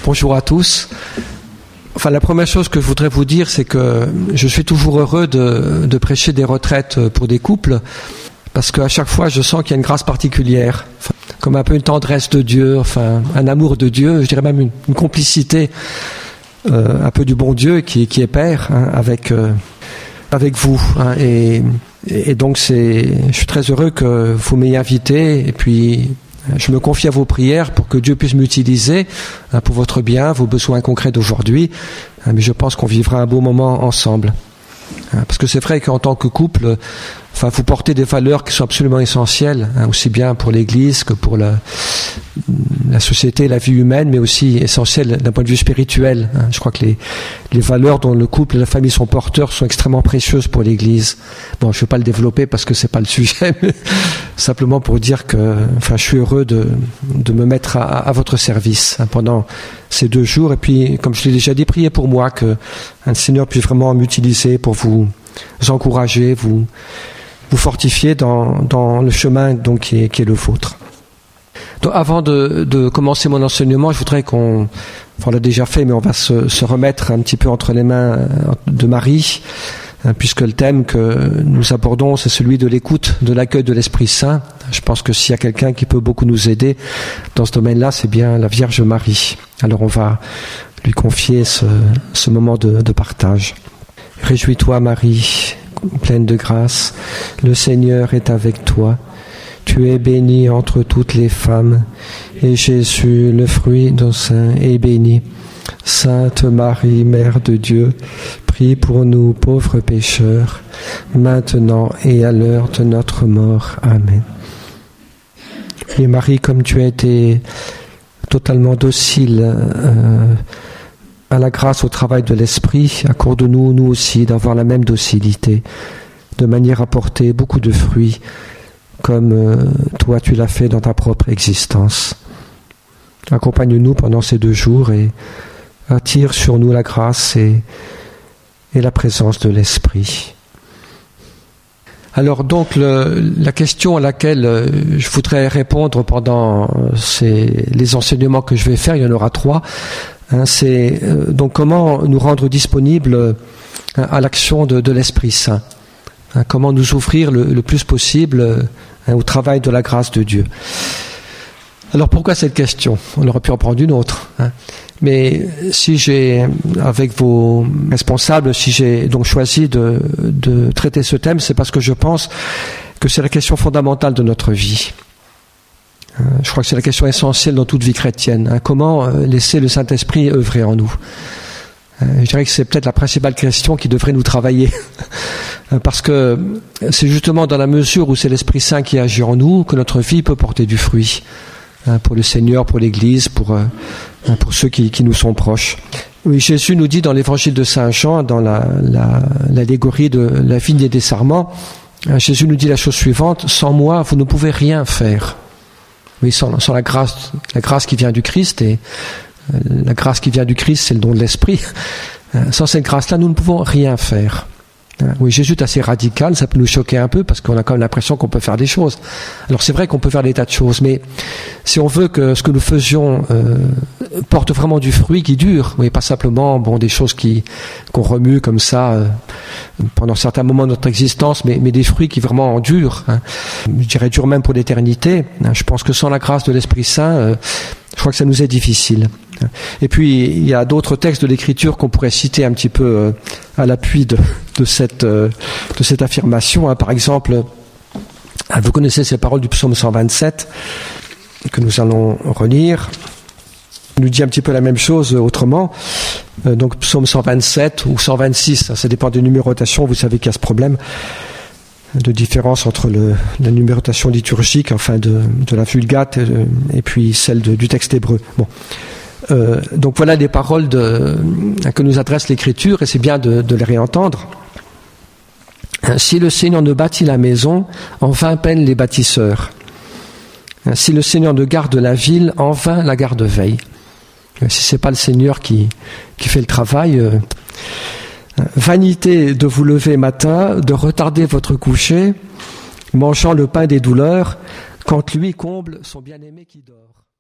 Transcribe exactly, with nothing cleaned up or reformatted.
Bonjour à tous. Enfin, la première chose que je voudrais vous dire, c'est que je suis toujours heureux de, de prêcher des retraites pour des couples, parce qu'à chaque fois, je sens qu'il y a une grâce particulière, enfin, comme un peu une tendresse de Dieu, enfin, un amour de Dieu, je dirais même une, une complicité euh, un peu du bon Dieu qui, qui est Père, hein, avec, euh, avec vous. Hein, et, et donc, c'est, je suis très heureux que vous m'ayez invité, et puis je me confie à vos prières pour que Dieu puisse m'utiliser hein, pour votre bien, vos besoins concrets d'aujourd'hui. Hein, mais je pense qu'on vivra un beau moment ensemble. Hein, parce que c'est vrai qu'en tant que couple, enfin, vous portez des valeurs qui sont absolument essentielles, hein, aussi bien pour l'Église que pour la, la société, la vie humaine, mais aussi essentielles d'un point de vue spirituel. Hein. Je crois que les, les valeurs dont le couple et la famille sont porteurs sont extrêmement précieuses pour l'Église. Bon, je ne vais pas le développer parce que c'est pas le sujet, mais simplement pour dire que, enfin, je suis heureux de, de me mettre à, à votre service hein, pendant ces deux jours. Et puis, comme je l'ai déjà dit, priez pour moi que hein, le Seigneur puisse vraiment m'utiliser pour vous encourager, vous vous fortifier dans, dans le chemin donc, qui, est, qui est le vôtre. Donc, avant de, de commencer mon enseignement, je voudrais qu'on, enfin, on l'a déjà fait, mais on va se, se remettre un petit peu entre les mains de Marie, hein, puisque le thème que nous abordons, c'est celui de l'écoute, de l'accueil de l'Esprit Saint. Je pense que s'il y a quelqu'un qui peut beaucoup nous aider dans ce domaine-là, c'est bien la Vierge Marie. Alors on va lui confier ce, ce moment de, de partage. Réjouis-toi, Marie, pleine de grâce, le Seigneur est avec toi. Tu es bénie entre toutes les femmes, et Jésus, le fruit de ton sein, est béni. Sainte Marie, Mère de Dieu, prie pour nous pauvres pécheurs, maintenant et à l'heure de notre mort. Amen. Et Marie, comme tu as été totalement docile euh, à la grâce au travail de l'Esprit, accorde-nous, nous aussi, d'avoir la même docilité, de manière à porter beaucoup de fruits, comme euh, toi tu l'as fait dans ta propre existence. Accompagne-nous pendant ces deux jours et attire sur nous la grâce et, et la présence de l'Esprit. Alors donc, le, la question à laquelle euh, je voudrais répondre pendant ces, les enseignements que je vais faire, il y en aura trois, hein, c'est euh, donc comment nous rendre disponibles euh, à l'action de, de l'Esprit Saint, hein, comment nous ouvrir le, le plus possible euh, hein, au travail de la grâce de Dieu. Alors pourquoi cette question ? On aurait pu en prendre une autre. Hein. Mais si j'ai, avec vos responsables, si j'ai donc choisi de, de traiter ce thème, c'est parce que je pense que c'est la question fondamentale de notre vie. Euh, je crois que c'est la question essentielle dans toute vie chrétienne. Hein. Comment laisser le Saint-Esprit œuvrer en nous ? euh, Je dirais que c'est peut-être la principale question qui devrait nous travailler. Parce que c'est justement dans la mesure où c'est l'Esprit Saint qui agit en nous que notre vie peut porter du fruit. Pour le Seigneur, pour l'Église, pour, pour ceux qui, qui nous sont proches. Oui, Jésus nous dit dans l'évangile de Saint Jean, dans la, la, l'allégorie de la vigne et des sarments, Jésus nous dit la chose suivante: sans moi, vous ne pouvez rien faire. Oui, sans, sans la grâce, la grâce qui vient du Christ, et la grâce qui vient du Christ, c'est le don de l'Esprit. Sans cette grâce-là, nous ne pouvons rien faire. Oui, Jésus est assez radical, ça peut nous choquer un peu parce qu'on a quand même l'impression qu'on peut faire des choses. Alors c'est vrai qu'on peut faire des tas de choses, mais si on veut que ce que nous faisions euh, porte vraiment du fruit qui dure, oui, pas simplement bon des choses qui qu'on remue comme ça euh, pendant certains moments de notre existence, mais, mais des fruits qui vraiment durent. Hein. Je dirais durent même pour l'éternité. Hein. Je pense que sans la grâce de l'Esprit Saint, euh, je crois que ça nous est difficile. Et puis, il y a d'autres textes de l'Écriture qu'on pourrait citer un petit peu euh, à l'appui de, de, cette, euh, de cette affirmation. Hein. Par exemple, vous connaissez ces paroles du psaume cent vingt-sept que nous allons relire. Il nous dit un petit peu la même chose autrement. Euh, donc, psaume cent vingt-sept ou cent vingt-six, ça, ça dépend des numérotations. Vous savez qu'il y a ce problème de différence entre le, la numérotation liturgique, enfin de, de la Vulgate, et, et puis celle de, du texte hébreu. Bon. Euh, donc voilà des paroles de, que nous adresse l'Écriture, et c'est bien de, de les réentendre. Si le Seigneur ne bâtit la maison, en vain peinent les bâtisseurs. Si le Seigneur ne garde la ville, en vain la garde veille. Si c'est pas le Seigneur qui, qui fait le travail, euh, vanité de vous lever matin, de retarder votre coucher, mangeant le pain des douleurs, quand lui comble son bien-aimé qui dort.